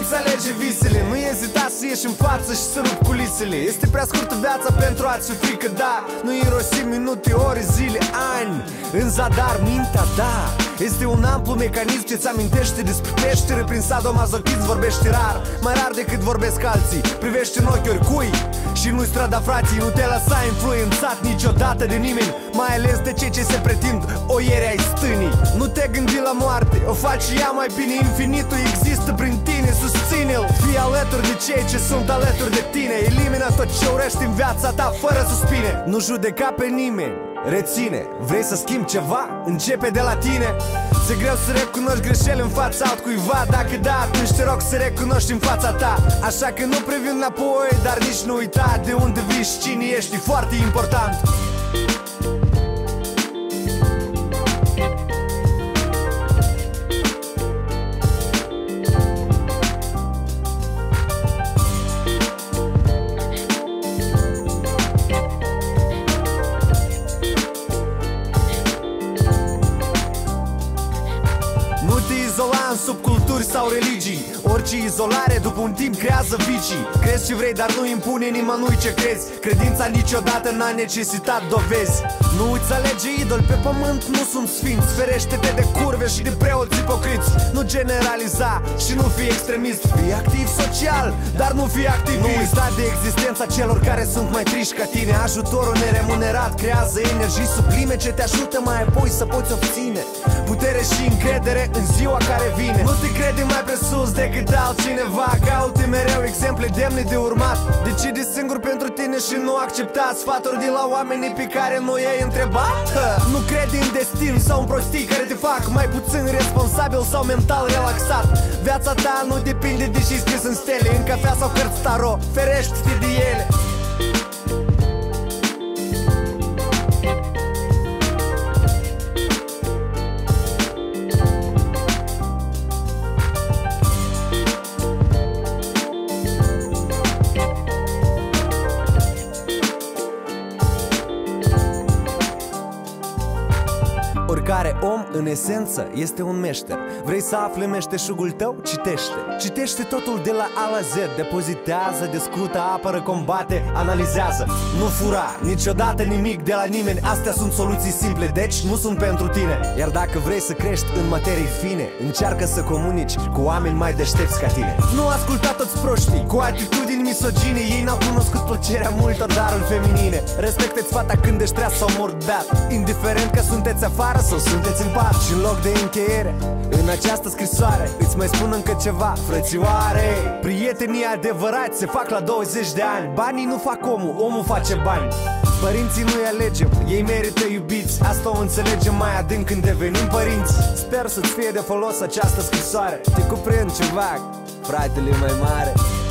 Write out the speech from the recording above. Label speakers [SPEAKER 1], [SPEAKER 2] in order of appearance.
[SPEAKER 1] Nu-ți alege visele, nu ezita să ieși în față și să rup culisele. Este prea scurtă viața pentru a-ți fi frică, da. Nu irosi minute, ore, zile, ani în zadar, mintea, da. Este un amplu mecanism ce-ți amintește despre peștere. Prin sadomasochism vorbești rar, mai rar decât vorbesc alții. Privești în ochi oricui și nu-i strada frații. Nu te lăsa influențat niciodată de nimeni, mai ales de cei ce se pretind oieri ai stânii. Nu te gândi la moarte, o faci ea mai bine. Infinitul există prin tine, susține-l. Fii alături de cei ce sunt alături de tine. Elimina tot ce urești în viața ta fără suspine. Nu judeca pe nimeni, reține. Vrei să schimbi ceva? Începe de la tine. Ți-e greu să recunoști greșeli în fața altcuiva. Dacă da, atunci te rog să recunoști în fața ta. Așa că nu privi înapoi, dar nici nu uita de unde vii și cine ești, e foarte important. În subculturi sau religii, orice izolare după un timp creează vicii. Crezi ce vrei, dar nu impune nimănui ce crezi. Credința niciodată n-a necesitat dovezi. Nu îți alege idol pe pământ, nu sunt sfinți. Ferește-te de curve și de preoți ipocriți. Nu generaliza și nu fi extremist. Fii activ social, dar nu fi activist. Nu uita de existența celor care sunt mai triști ca tine. Ajutorul neremunerat creează energii sublime ce te ajută mai apoi să poți obține putere și încredere în ziua care vine. Nu te crede mai presus decât altcineva. Caute mereu exemple demne de urmat. Decide singur pentru tine și nu accepta sfaturi de la oamenii pe care nu i-ai întrebat. Nu crede în destin sau în prostii care te fac mai puțin responsabil sau mental relaxat. Viața ta nu depinde de ce-i scris în stele, în cafea sau cărți tarot. Ferește-te de ele. Oricare om, în esență, este un meșter. Vrei să afli meșteșugul tău? Citește. Citește totul de la A la Z. Depozitează, discută, apără, combate, analizează. Nu fura niciodată nimic de la nimeni. Astea sunt soluții simple, deci nu sunt pentru tine. Iar dacă vrei să crești în materii fine, încearcă să comunici cu oameni mai deștepți ca tine. Nu asculta toți proștii cu atitudini misogine. Ei n-au cunoscut plăcerea multor daruri feminine. Respectă-ți fata când ești treaz sau mort-beat, indiferent că sunteți afară sau sunteți în pat. Și în loc de încheiere, în această scrisoare îți mai spun încă ceva, frățioare. Prietenii adevărați se fac la 20 de ani. Banii nu fac omul, omul face bani. Părinții nu-i alegem, ei merită iubiți. Asta o înțelegem mai adânc când devenim părinți. Sper să-ți fie de folos această scrisoare. Te cuprind ceva, fratele mai mare.